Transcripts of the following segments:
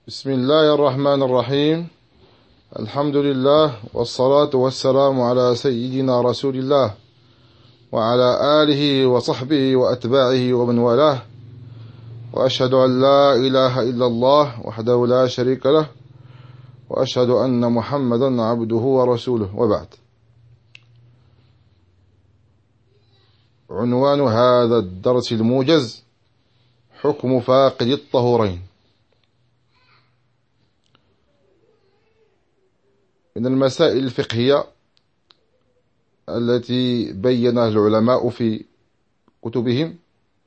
بسم الله الرحمن الرحيم. الحمد لله والصلاة والسلام على سيدنا رسول الله وعلى آله وصحبه وأتباعه ومن والاه، وأشهد أن لا إله إلا الله وحده لا شريك له، وأشهد أن محمدا عبده ورسوله، وبعد. عنوان هذا الدرس الموجز: حكم فاقد الطهورين. من المسائل الفقهية التي بينها العلماء في كتبهم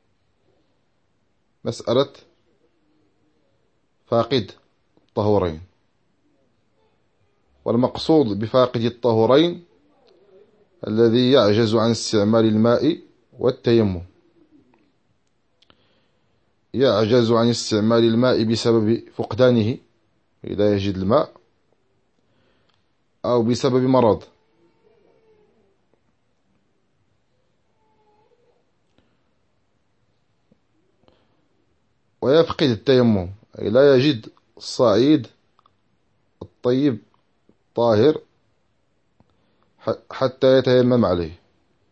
مسألة فاقد الطهورين. والمقصود بفاقد الطهورين الذي يعجز عن استعمال الماء والتيمم، يعجز عن استعمال الماء بسبب فقدانه إذا يجد الماء، أو بسبب مرض، ويفقد التيمم أي لا يجد الصعيد الطيب طاهر حتى يتيمم عليه.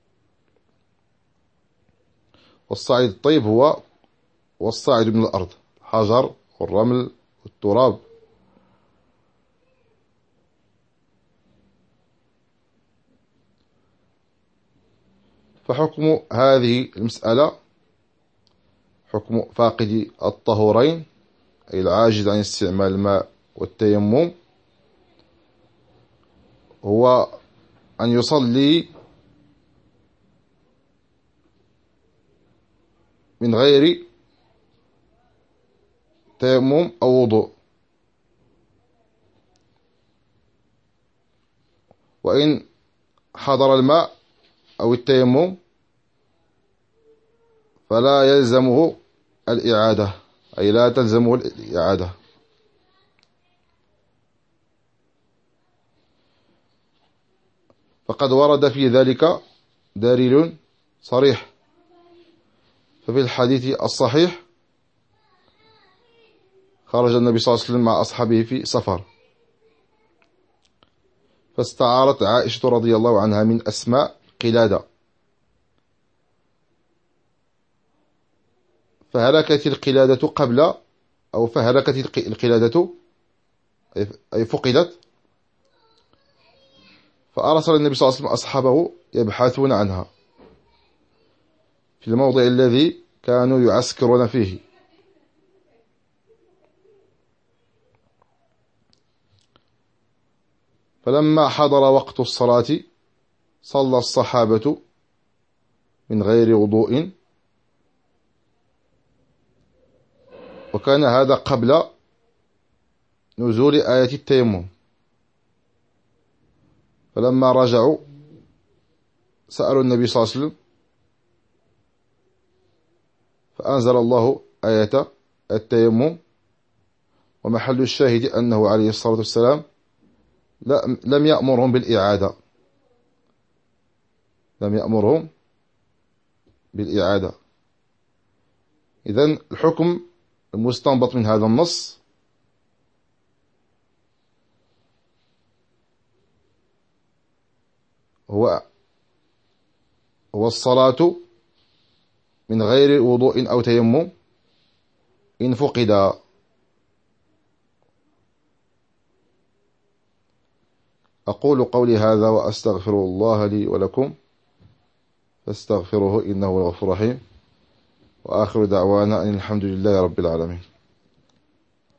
والصعيد الطيب هو والصاعد من الأرض، الحجر والرمل والتراب. فحكم هذه المسألة، حكم فاقد الطهورين أي العاجز عن استعمال الماء والتيمم، هو أن يصلي من غير تيمم أو وضوء، وإن حضر الماء أو التيمم فلا يلزمه الإعادة، أي لا تلزمه الإعادة. فقد ورد في ذلك دليل صريح. ففي الحديث الصحيح: خرج النبي صلى الله عليه وسلم مع أصحابه في سفر، فاستعارت عائشة رضي الله عنها من أسماء قلادة، فهلكت القلادة قبل، أو فهلكت القلادة أي فقدت، فأرسل النبي صلى الله عليه وسلم أصحابه يبحثون عنها في الموضع الذي كانوا يعسكرون فيه. فلما حضر وقت الصلاة صلى الصحابة من غير وضوء، وكان هذا قبل نزول آية التيمم. فلما رجعوا سألوا النبي صلى الله عليه وسلم، فأنزل الله آية التيمم. ومحل الشاهد أنه عليه الصلاة والسلام لم يأمرهم بالإعادة، لم يأمرهم بالإعادة. إذن الحكم المستنبط من هذا النص هو الصلاة من غير وضوء أو تيمم إن فقد. أقول قولي هذا وأستغفر الله لي ولكم، فاستغفروه إنه هو الغفور الرحيم. وآخر دعوانا أن الحمد لله رب العالمين.